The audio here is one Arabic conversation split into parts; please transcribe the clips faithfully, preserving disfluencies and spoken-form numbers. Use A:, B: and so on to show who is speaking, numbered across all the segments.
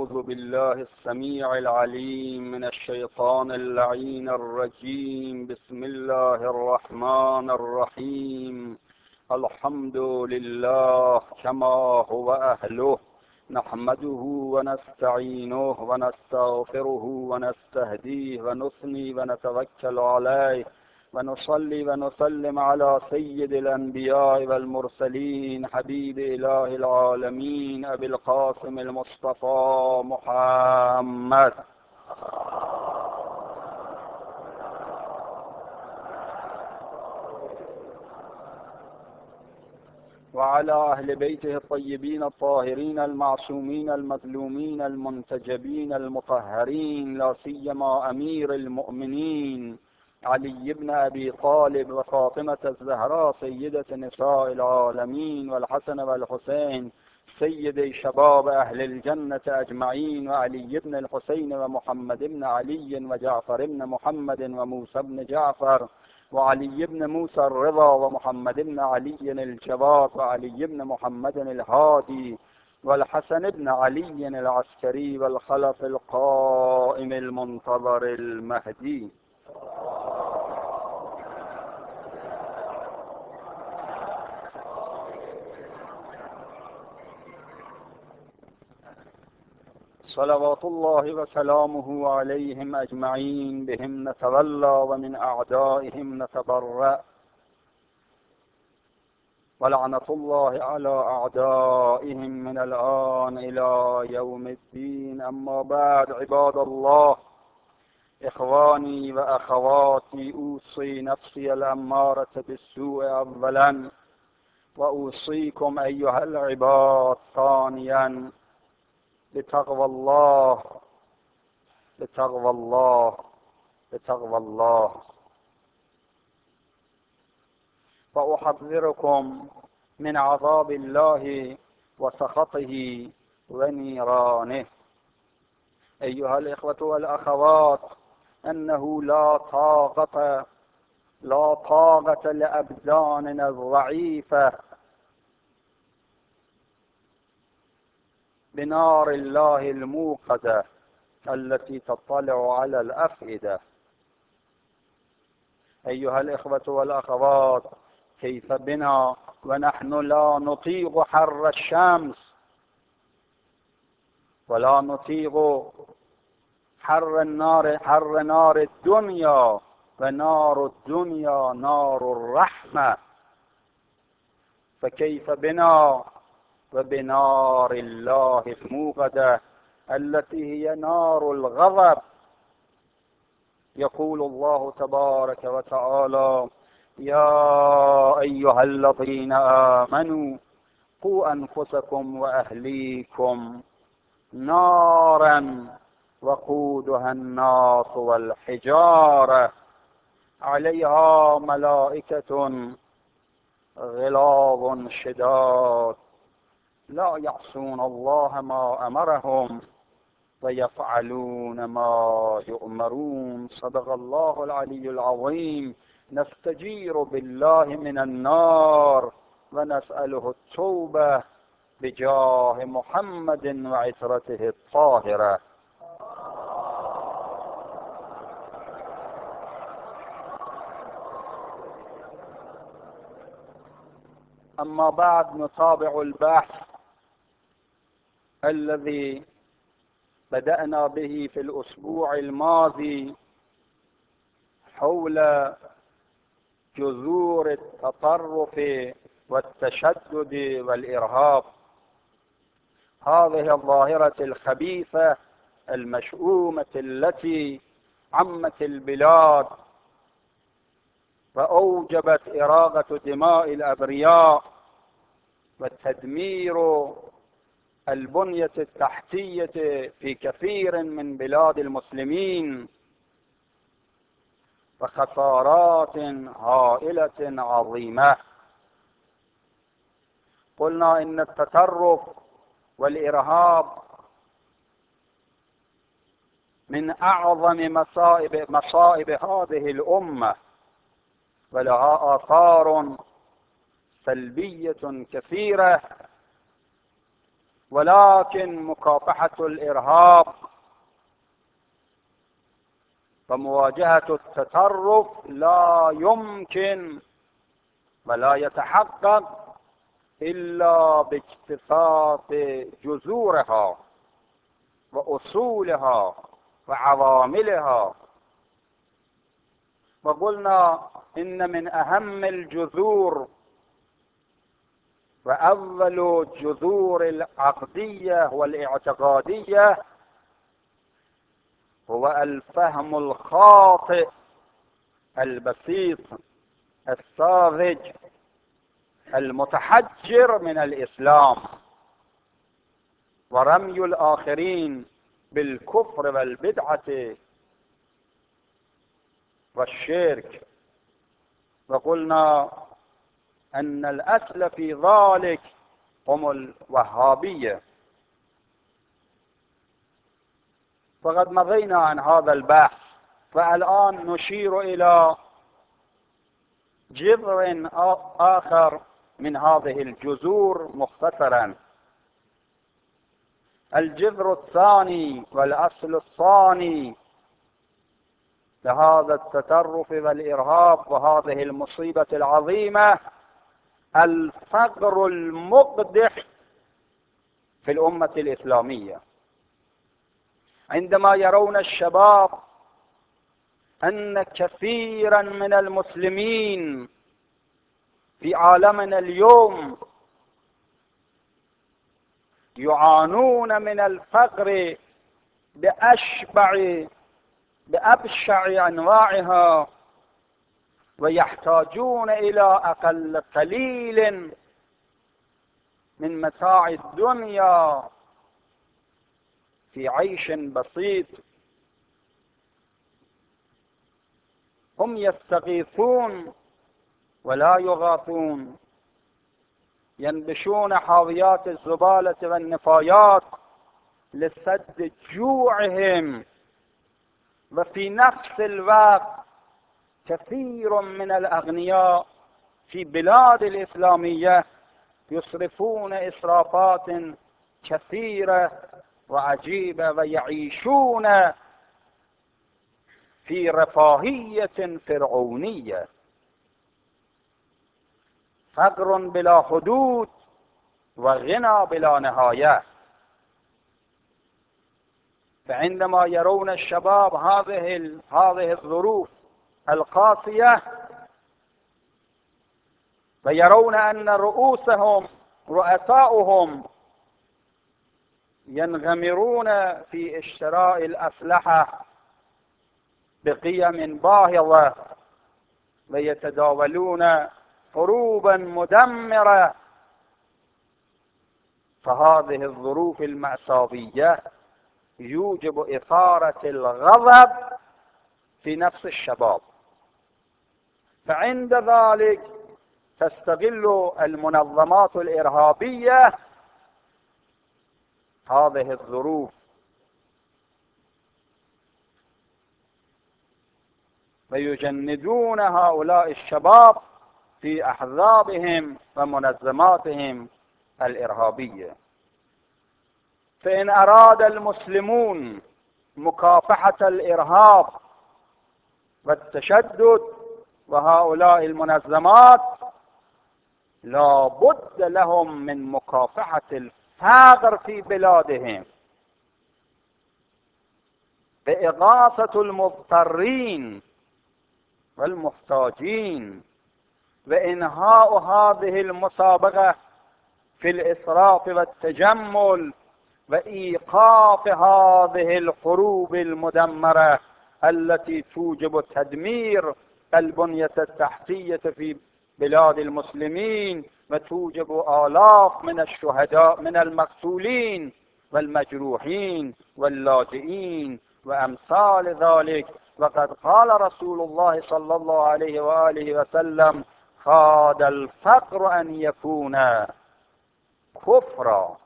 A: أعوذ بالله السميع العليم من الشيطان اللعين الرجيم. بسم الله الرحمن الرحيم. الحمد لله كما هو أهله، نحمده ونستعينه ونستغفره ونستهديه ونثني ونتوكل عليه، ونصلي ونسلم على سيد الأنبياء والمرسلين حبيب إله العالمين أبي القاسم المصطفى محمد وعلى أهل بيته الطيبين الطاهرين المعصومين المظلومين المنتجبين المطهرين، لا سيما أمير المؤمنين علي بن أبي طالب وفاطمة الزهراء سيدة نساء العالمين، والحسن والحسين سيد شباب أهل الجنة أجمعين، وعلي بن الحسين ومحمد بن علي وجعفر بن محمد وموسى بن جعفر وعلي بن موسى الرضا ومحمد بن علي الجواد وعلي بن محمد الهادي والحسن بن علي العسكري والخلف القائم المنتظر المهدي. صلوات الله وسلامه عليهم أجمعين. بهم نتولى ومن أعدائهم نتبرأ، ولعنة الله على أعدائهم من الآن إلى يوم الدين. أما بعد، عباد الله، إخواني وأخواتي، أوصي نفسي الأمارة بالسوء أولا، وأوصيكم أيها العباد ثانيا بتقوى الله بتقوى الله بتقوى الله. وأحذركم من عذاب الله وسخطه ونيرانه. أيها الإخوة والأخوات، أنه لا طاقة لا طاقة لأبداننا الضعيفة بنار الله الموقدة التي تطلع على الأفئدة. أيها الإخوة والأخوات، كيف بنا ونحن لا نطيق حر الشمس ولا نطيق حر النار حر نار الدنيا، ونار الدنيا نار الرحمة، فكيف بنا وبنار الله الموقدة التي هي نار الغضب؟ يقول الله تبارك وتعالى: يا أيها الذين آمنوا قوا أنفسكم وأهليكم نارا وقودها الناس والحجارة عليها ملائكة غلاظ شداد لا يعصون الله ما أمرهم ويفعلون ما يؤمرون. صدق الله العلي العظيم. نستجير بالله من النار ونسأله التوبة بجاه محمد وعترته الطاهرة. أما بعد، نتابع البحث الذي بدأنا به في الأسبوع الماضي حول جذور التطرف والتشدد والإرهاب، هذه الظاهرة الخبيثة المشؤومة التي عمت البلاد وأوجبت إراقة دماء الأبرياء وتدمير البنية التحتية في كثير من بلاد المسلمين وخسارات هائلة عظيمة. قلنا إن التطرف والإرهاب من أعظم مصائب مصائب هذه الأمة، ولها آثار سلبية كثيرة ولكن مكافحة الإرهاب ومواجهة التطرف لا يمكن ولا يتحقق إلا باجتثاث جذورها وأصولها وعواملها. وقلنا إن من أهم الجذور وأول جذور العقدية والاعتقادية هو الفهم الخاطئ البسيط الساذج المتحجر من الإسلام، ورمي الآخرين بالكفر والبدعة والشرك. وقلنا أن الأصل في ذلك هم الوهابية. فقد مضينا عن هذا البحث، فالآن نشير إلى جذر آخر من هذه الجذور مختصرا. الجذر الثاني والأصل الثاني لهذا التطرف والإرهاب وهذه المصيبة العظيمة الفقر المقدح في الأمة الإسلامية. عندما يرون الشباب أن كثيرا من المسلمين في عالمنا اليوم يعانون من الفقر بأشبع بأبشع أنواعها ويحتاجون إلى أقل قليل من متاع الدنيا في عيش بسيط، هم يستغيثون ولا يغاثون، ينبشون حاويات الزبالة والنفايات لسد جوعهم. وفي نفس الوقت كثير من الأغنياء في بلاد الإسلامية يصرفون إسرافات كثيرة وعجيبة ويعيشون في رفاهية فرعونية، فقر بلا حدود وغنى بلا نهاية. فعندما يرون الشباب هذه هذه الظروف القاسية ويرون أن رؤوسهم رؤساؤهم ينغمرون في اشتراء الأسلحة بقيم باهظة ويتداولون حروبا مدمرة، فهذه الظروف المأساوية يوجب إثارة الغضب في نفس الشباب. فعند ذلك تستغل المنظمات الإرهابية هذه الظروف ويجندون هؤلاء الشباب في أحزابهم ومنظماتهم الإرهابية. فإن أراد المسلمون مكافحة الإرهاب والتشدد وهؤلاء المنظمات لا بد لهم من مكافحة الفقر في بلادهم بإغاثة المضطرين والمحتاجين وإنهاء هذه المسابقة في الإسراف والتجمل وإيقاف هذه الحروب المدمرة التي توجب تدمير البنية التحتية في بلاد المسلمين وتوجب آلاف من الشهداء من المقتولين والمجروحين واللاجئين وأمثال ذلك. وقد قال رسول الله صلى الله عليه وآله وسلم: كاد الفقر أن يكون كفرا.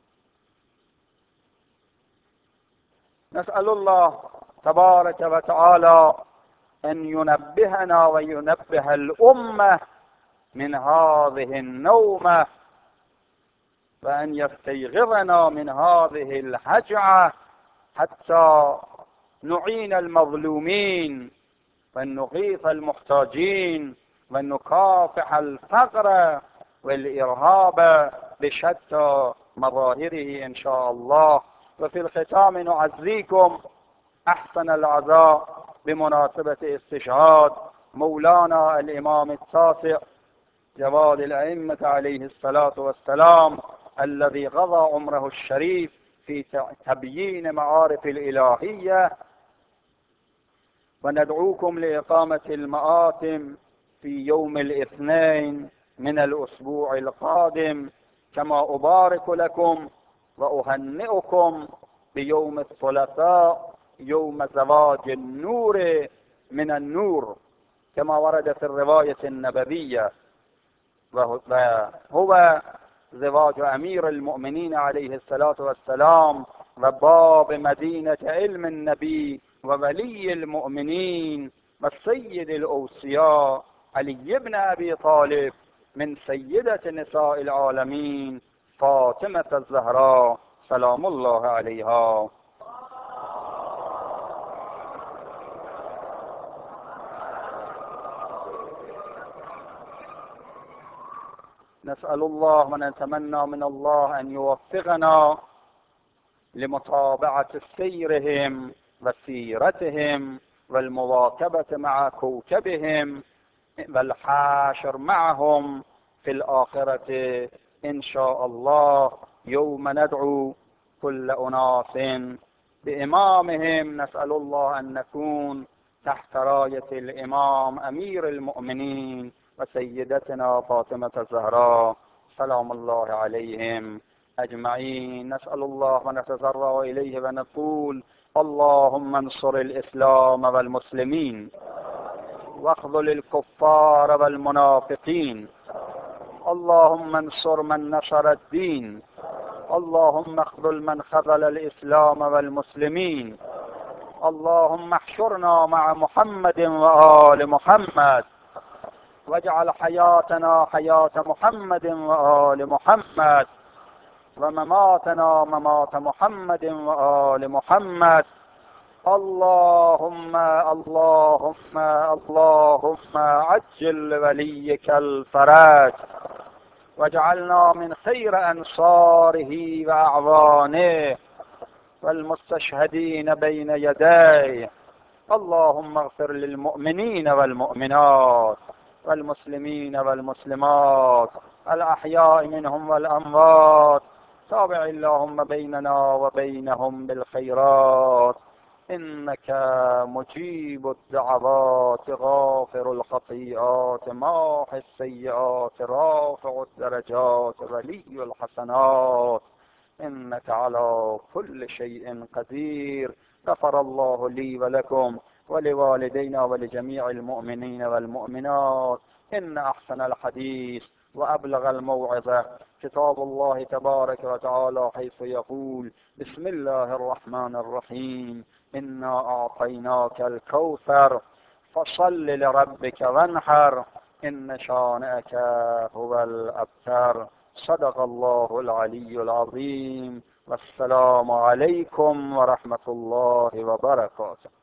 A: نسأل الله تبارك وتعالى أن ينبهنا وينبه الأمة من هذه النومة وأن يستيقظنا من هذه الهجعة حتى نعين المظلومين وأن نغيث المحتاجين وأن نكافح الفقر والإرهاب بشتى مظاهره إن شاء الله. وفي الختام نعزيكم أحسن العزاء بمناسبة استشهاد مولانا الإمام التاسع جواد الأئمة عليه الصلاة والسلام، الذي قضى عمره الشريف في تبيين معارف الإلهية. وندعوكم لإقامة المآتم في يوم الاثنين من الأسبوع القادم، كما أبارك لكم وأهنئكم بيوم الثلاثاء يوم زواج النور من النور، كما ورد في الرواية النبوية، وهو زواج أمير المؤمنين عليه الصلاة والسلام وباب مدينة علم النبي وولي المؤمنين والسيد الأوصياء علي بن أبي طالب من سيدة نساء العالمين فاطمة الزهراء سلام الله عليها. نسأل الله ونتمنى من الله أن يوفقنا لمتابعة سيرهم وسيرتهم والمواكبة مع كوكبهم والحاشر معهم في الآخرة إن شاء الله، يوم ندعو كل أناس بإمامهم. نسأل الله أن نكون تحت راية الإمام أمير المؤمنين وسيدتنا فاطمة الزهراء سلام الله عليهم أجمعين. نسأل الله ونتضرع إليه ونقول: اللهم انصر الإسلام والمسلمين واخذل الكفار والمنافقين، اللهم انصر من نشر الدين، اللهم اخذل من خذل الإسلام والمسلمين، اللهم احشرنا مع محمد وآل محمد، واجعل حياتنا حياة محمد وآل محمد، ومماتنا ممات محمد وآل محمد. اللهم اللهم اللهم عجل وليك الفرج، واجعلنا من خير أنصاره وأعوانه والمستشهدين بين يديه. اللهم اغفر للمؤمنين والمؤمنات والمسلمين والمسلمات الأحياء منهم والأموات، تابع اللهم بيننا وبينهم بالخيرات، إنك مجيب الدعوات غافر الخطيئات ماحي السيئات رافع الدرجات ولي الحسنات، إنك على كل شيء قدير. غفر الله لي ولكم ولوالدينا ولجميع المؤمنين والمؤمنات. إن أحسن الحديث وأبلغ الموعظة كتاب الله تبارك وتعالى، حيث يقول: بسم الله الرحمن الرحيم، إنا أعطيناك الكوثر فصل لربك وانحر إن شانئك هو الأبتر. صدق الله العلي العظيم. والسلام عليكم ورحمة الله وبركاته.